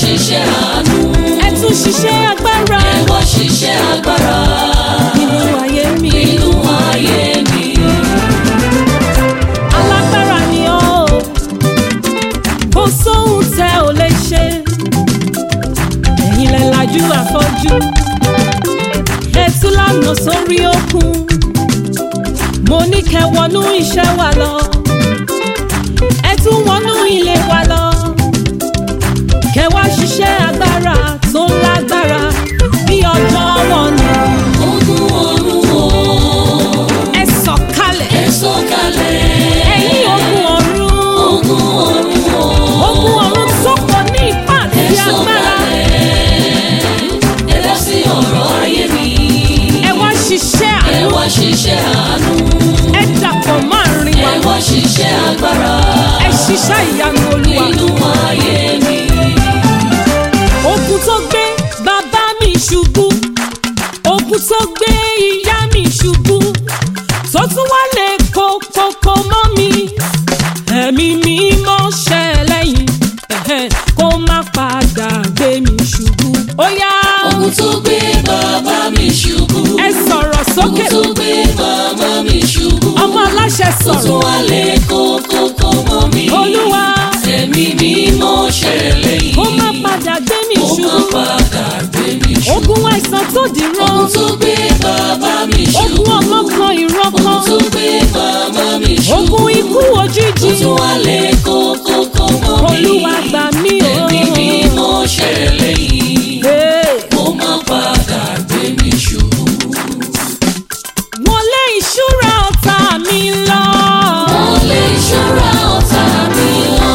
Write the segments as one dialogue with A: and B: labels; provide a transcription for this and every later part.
A: ṣiṣẹ́ àánú.
B: ẹ tún ṣiṣẹ́ agbára.
A: ẹ wá ṣiṣẹ́ agbára.
B: nínú ayé mi.
A: nínú ayé mi.
B: Alágbára ni ọ́, kò sóhun tẹ́ ò lè ṣe. Ẹ̀yin lẹ lajú afọ́jú, ẹ tú lànà sórí òkun. Mo ní kẹ́ wọnú iṣẹ́ wa lọ, ẹ tún wọnú ilé wa lọ. Kẹ́ wá ṣiṣẹ́ agbára tó lágbára bí ọjọ́ wọn ni.
A: Ogun ọ̀run o.
B: Ẹ sọ̀kalẹ̀.
A: Ẹ sọ̀kalẹ̀.
B: Ẹ̀yin ogun ọ̀run.
A: Ogun ọ̀run o.
B: Ogun ọ̀run tó pọ̀ ní ipá àti agbára.
A: Ẹ dá sí ọ̀rọ̀ ayé mi.
B: Ẹ wá ṣiṣẹ́
A: Ẹ
B: àánú.
A: wá ṣiṣẹ́ àánú.
B: Ẹ dàpọ̀ máàrin wa.
A: Ẹ wá ṣiṣẹ́ agbára.
B: Ẹ ṣiṣẹ́ ìyanu Olúwa.
A: Nínú ayé mi.
B: Ogun tó gbé bàbá mi ṣubú, ogun tó gbé ìyá mi ṣubú, tó tún wá lè kókókó mọ́ mi. Ẹ̀mí mímọ́ ṣẹlẹ́yìn, kó má padà gbé mi ṣubú. Ó yá.
A: Ogun tó gbé bàbá mi ṣubú.
B: Ẹ sọ̀rọ̀ sókè.
A: Ogun tó gbé màmá mi ṣubú.
B: Ọmọ aláṣẹ
A: Ó tún
B: sọ̀rọ̀.
A: wá lè kókókó mọ́ mi.
B: Olúwa.
A: Ẹ̀mí mímọ́ ṣẹlẹ́yìn.
B: Kó má padà gbé mi
A: Ó má
B: ṣubú.
A: padà gbé mi ṣubú.
B: Ogun àìsàn tó dìran.
A: Ogun tó gbé bàbá mi ṣubú.
B: Ogun ọlọ́kan ìrọ́kan.
A: Ogun tó gbé màmá mi ṣubú.
B: Ogun ikú
A: Ó
B: òjijì.
A: tún wá lè kókókó mọ́ mi.
B: Olúwa gbà mí o.
A: Ẹ̀mí mímọ́ ṣẹlẹ́yìn.
B: Hey.
A: Ó má padà gbé mi ṣubú.
B: Wọlé ìṣúra ọ̀tá mi lọ.
A: Wọlé ìṣúra ọ̀tá mi lọ.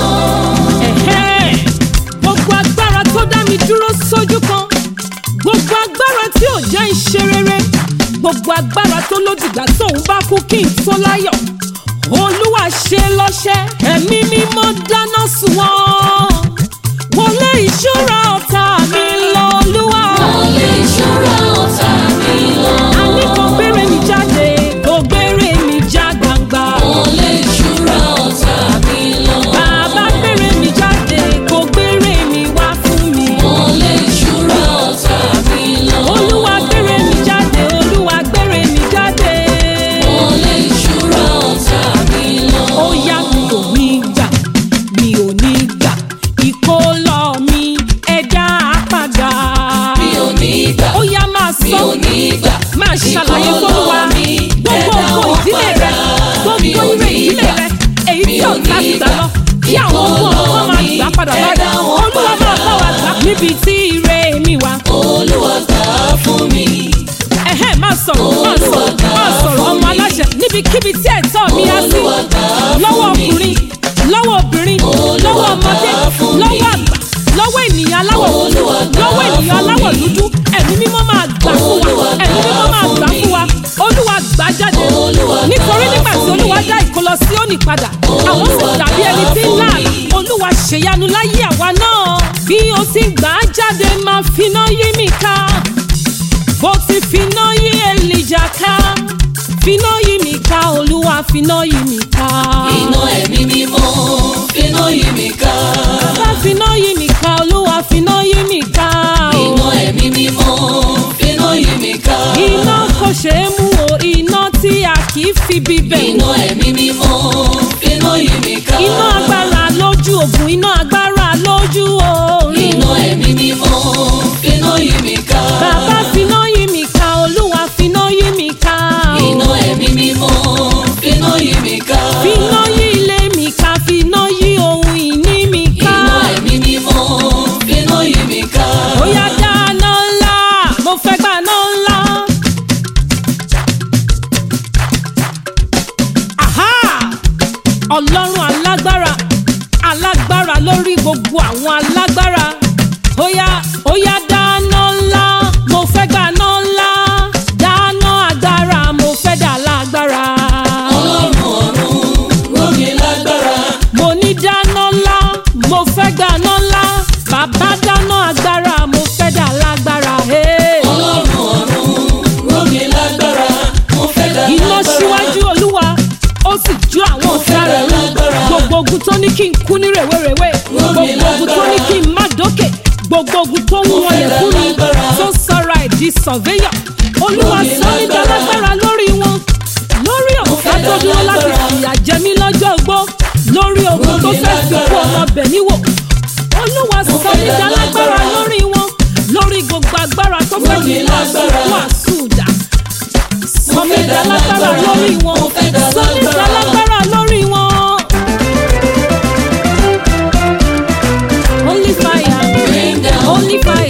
B: Ẹ̀hẹ́. Gbogbo agbára tó dá mi dúró sójú kan. Gbogbo agbára tí ò jẹ́ ìṣe rere. Gbogbo agbára tó lódìgbà tóun bá kú kí n tó láyọ̀. Olúwa ṣe lọ́ṣẹ́. Ẹ̀mí mímọ́ dáná sun wọ́n. Wọlé ìṣúra ọ̀tá mi lọ, Olúwa.
A: Wọlé ìṣúra ọ̀tá mi lọ.
B: Àní kò gbére mi jáde, kò gbére mi já gbangba.
A: Wọlé ìṣúra ọ̀tá mi lọ.
B: Bàbá gbére mi jáde, kò gbére mi wá fún mi.
A: Wọlé ìṣúra ọ̀tá mi lọ.
B: Olúwa gbére mi jáde, Olúwa gbére mi jáde.
A: Wọlé ìṣúra ọ̀tá mi lọ.
B: Ó yá mi ò ní gbà, mi ò ní gbà. Ìkólọ mi ẹ̀dá padà.
A: Mi ò ní gbà.
B: Ó yá máa
A: Mi
B: sọ.
A: ò ní gbà.
B: Máa ṣàlàyé fólúwa gbogbo ògo ìdílé rẹ, gbogbo ire ìdílé rẹ, èyí tí ọ̀tá ti gbà lọ, kí àwọn ogun ọ̀kan máa gbà padà lọ́dọ̀. Olúwa máa bá wa gbà níbi tí ire mi wà.
A: Olúwa gbà fún mi.
B: Ẹ̀hẹ́ máa sọ̀rọ̀ ọmọ aláṣẹ níbikíbi tí ẹ̀tọ́ mi á sí. Lọ́wọ́ ọkùnrin, lọ́wọ́ obìnrin, lọ́wọ́ ọmọdé, lọ́wọ́ àgbà, lọ́wọ́ ènìyàn aláwọ̀ funfun, lọ́wọ́ ènìyàn aláwọ̀ dúdú. Ẹ̀mí mímọ́ máa gbà fún wa. Ẹ̀mí mímọ́ máa gbà fún wa. Olúwa gbà jáde. Nítorí nígbà tí Olúwa dá ìkólọ Síónì padà, àwọn sì dàbí ẹni tí ń láàlá. Olúwa ṣèyanu láyé àwa náà. Bí o ti gbà á jáde, máa finá yí mi ká. Bó ti finá yí Èlíjà ká. Finá yí mi ká, Olúwa finá yí mi ká.
A: Iná ẹ̀mí mímọ́ finá yí mi ká.
B: Bàbá finá yí mi ká, Olúwa finá yí mi ká.
A: Iná ẹ̀mí mímọ́ finá yí mi ká.
B: Iná kò ṣeé mú o, iná tí a kì í fi bíbẹ̀.
A: Iná ẹ̀mí mímọ́ finá yí mi ká.
B: Iná agbára lójú ogun, iná agbára lójú oorun.
A: Iná ẹ̀mí mímọ́ finá yí mi ká.
B: Bàbá finá yí mi ká, Olúwa finá yí mi ká.
A: Iná ẹ̀mí mímọ́ finá yí mi ká.
B: Finá yí ilé mi ká, finá yí ohun ìní mi ká.
A: Iná ẹ̀mí mímọ́ finá yí mi ká.
B: Ó yá dáná ńlá, mo fẹ́ gbaná ńlá. Àhá! Ọlọ́run alágbára, alágbára lórí gbogbo àwọn alágbára. Ó yá dáná ńlá, mo fẹ́ gbaná ńlá. Dáná agbára, mo fẹ́ dà lágbára.
A: Ọlọ́run ọ̀run rọ̀ mí lágbára.
B: Mo ní dáná ńlá, mo fẹ́ gbaná ńlá. Bàbá dáná agbára, mo fẹ́ dà lágbára. Hey.
A: Ọlọ́run ọ̀run rọ̀ mí lágbára. Mo fẹ́ dá
B: Iná
A: lágbára.
B: síwájú Olúwa, ó sì jó àwọn ọ̀tá rẹ̀ run. Gbogbo ogun tó ní kí n kú ní rèwerèwe, gbogbo ogun tó ní kí n má dókè, gbogbo ogun tó ń wọlé fún mi tó sọra ẹ̀ di surveyor olúwa sọ mí dalágbára lórí wọn lórí ọ̀tá tó dúró láti fìyà jẹ mí lọ́jọ́ ogbó lórí ogun tó fẹ́ fi kú ọmọ bẹ̀ mí wò olúwa sọ mí dalágbára lórí wọn lórí gbogbo agbára tó fẹ́ fi kú àsùnkú àsùndà sọ mí dalágbára lórí wọn sọ mí dalágbára lórí wọn. Only fire, only fire.